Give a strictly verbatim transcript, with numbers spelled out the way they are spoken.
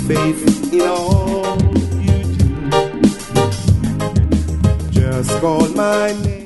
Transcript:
faith in all you do. Just call my name.